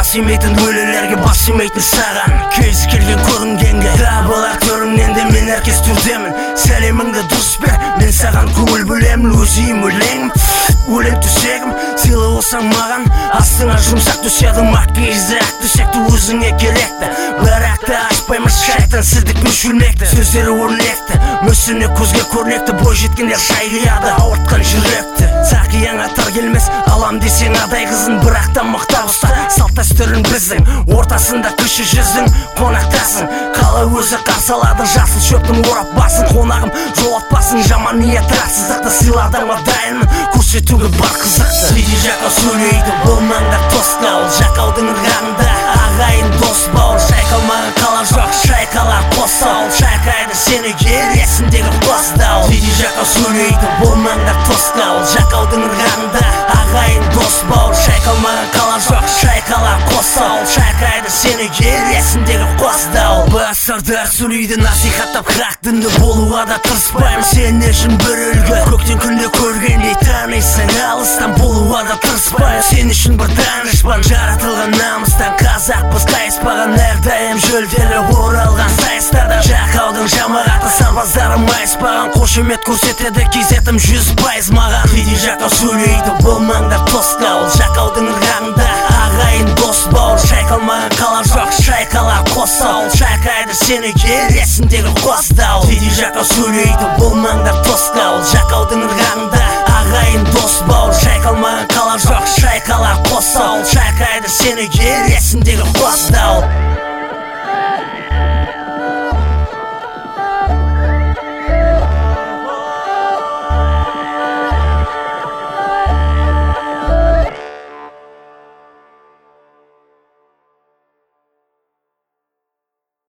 бас емейтін өлелерге бас емейтін саған кезі келген көрінгенге табылар төріңнен де мен әркез түрдемін сәлеміңді дұрыс бер мен саған көңіл бөлемін өзім өлеңім өлең төсегім сыйлы болсаң маған астыңа жұмсақ төседім макияжды ақ төсекті өзіңе керекті бірақ та ашпаймыз шайтан сіздік мүшілмекті сөздері өрнекті мүсіне көзге көрнекті бой жеткендер шай қияды ауыртқан жүректі сақияң атар келмес алам десең адай қызын бірақ та мықтап ұста салт дәстүрін біздің ортасында кіші жүздің қонақтасың қалай өзі қарсы алады жасыл шөптің орап басын қонағым жолатпасын жаман ниет рақсыздықты сыйладыңға дайынмын көрсетуге бар қызықты сөйте жақау сөйлейді болмаңдар тосқауыл жақаудың ырғағында ағайын дос бауыр шайқалмаған қала жоқ шайқалар қос ауыл шайқайды сені ел есіндегі қос дауыл сөйте жақау сөйлейді болмаңдар тосқауыл жақаудың ырғағында ағайын дос бауыр шайқалмаған қала жоқ шайқалар қос ауыл шайқайды сені ел есіндегі қос дауыл басардар сөйлейді насихаттап хақ дінді болуға да тырыспаймын сен үшін бір үлгі көктен күнде көргендей танисың алыстан болуға да тырыспаймын сен үшін бір данышпан жаратылған намыстан қазақпыз қайыспаған әрдайым жүлделі оралған сайыстарда жақаудың жамағаты сарбаздары майыспаған қошемет көрсетеді кезетім 100% маған кейде жақау сөйлейді болмаңдар тосқауыл жақаудың ырғағында ағайын дос бауыр шайқалмаған қала жоқ шайқалар қос ауыл шайқайды сені ел есіндегі қос дауыл кейде жақау сөйлейді болмаңдар тосқауыл жақаудың ырғағында ағайын дос бауыр шайқалмаған қала жоқ шайқалар қос ауыл шайқайды сені ел есіндегі қос дауыл